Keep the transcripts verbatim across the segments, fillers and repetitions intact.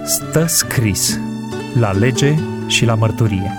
Stă scris la lege și la mărturie.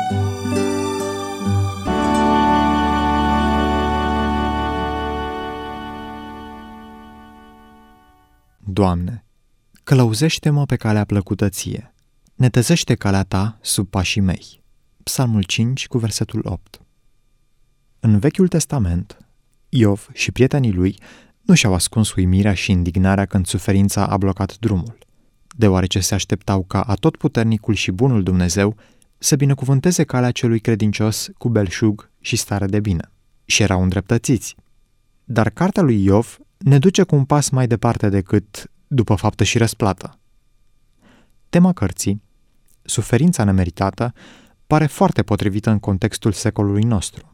Doamne, călăuzește-mă pe calea plăcută ție, netezește calea ta sub pașii mei. Psalmul cinci cu versetul opt. În Vechiul Testament, Iov și prietenii lui nu și-au ascuns uimirea și indignarea când suferința a blocat drumul, deoarece se așteptau ca atotputernicul și bunul Dumnezeu să binecuvânteze calea celui credincios cu belșug și stare de bine, și erau îndreptățiți. Dar cartea lui Iov ne duce cu un pas mai departe decât după faptă și răsplată. Tema cărții, suferința nemeritată, pare foarte potrivită în contextul secolului nostru.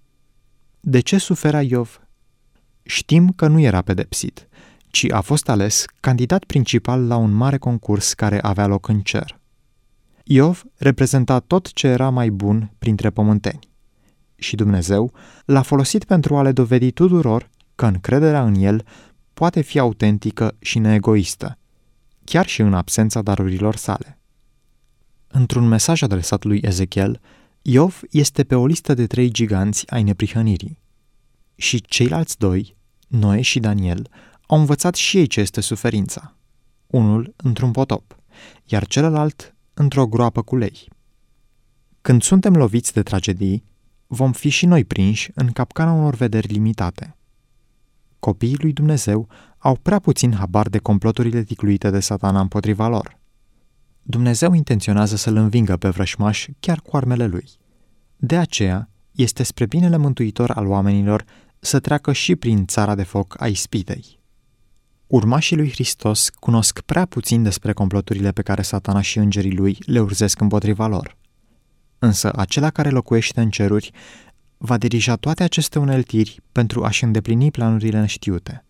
De ce suferea Iov? Știm că nu era pedepsit, ci a fost ales candidat principal la un mare concurs care avea loc în cer. Iov reprezenta tot ce era mai bun printre pământeni și Dumnezeu l-a folosit pentru a le dovedi tuturor că încrederea în el poate fi autentică și neegoistă, chiar și în absența darurilor sale. Într-un mesaj adresat lui Ezechiel, Iov este pe o listă de trei giganți ai neprihănirii. Și ceilalți doi, Noe și Daniel, au învățat și ei ce este suferința. Unul într-un potop, iar celălalt într-o groapă cu lei. Când suntem loviți de tragedii, vom fi și noi prinși în capcana unor vederi limitate. Copiii lui Dumnezeu au prea puțin habar de comploturile ticluite de Satana împotriva lor. Dumnezeu intenționează să-l învingă pe vrășmaș chiar cu armele lui. De aceea, este spre binele mântuitor al oamenilor să treacă și prin țara de foc a ispitei. Urmașii lui Hristos cunosc prea puțin despre comploturile pe care Satana și îngerii lui le urzesc împotriva lor. Însă acela care locuiește în ceruri va dirija toate aceste uneltiri pentru a-și îndeplini planurile neștiute.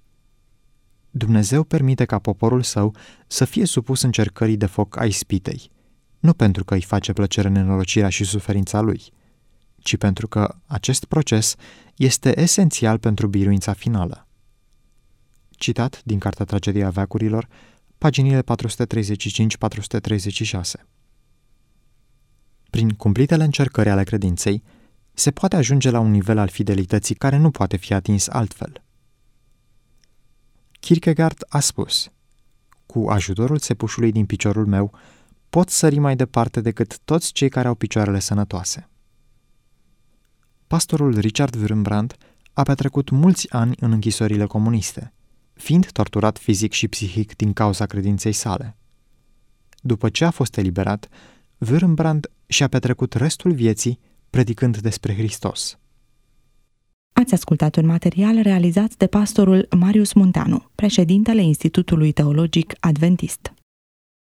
Dumnezeu permite ca poporul său să fie supus încercării de foc a ispitei, nu pentru că îi face plăcere nenorocirea și suferința lui, ci pentru că acest proces este esențial pentru biruința finală. Citat din Cartea Tragedia veacurilor, paginile patru sute treizeci și cinci patru sute treizeci și șase. Prin cumplitele încercări ale credinței, se poate ajunge la un nivel al fidelității care nu poate fi atins altfel. Kierkegaard a spus: cu ajutorul țepușului din piciorul meu, pot sări mai departe decât toți cei care au picioarele sănătoase. Pastorul Richard Wurmbrand a petrecut mulți ani în închisorile comuniste, fiind torturat fizic și psihic din cauza credinței sale. După ce a fost eliberat, Wurmbrand și-a petrecut restul vieții predicând despre Hristos. Ați ascultat un material realizat de pastorul Marius Munteanu, președintele Institutului Teologic Adventist.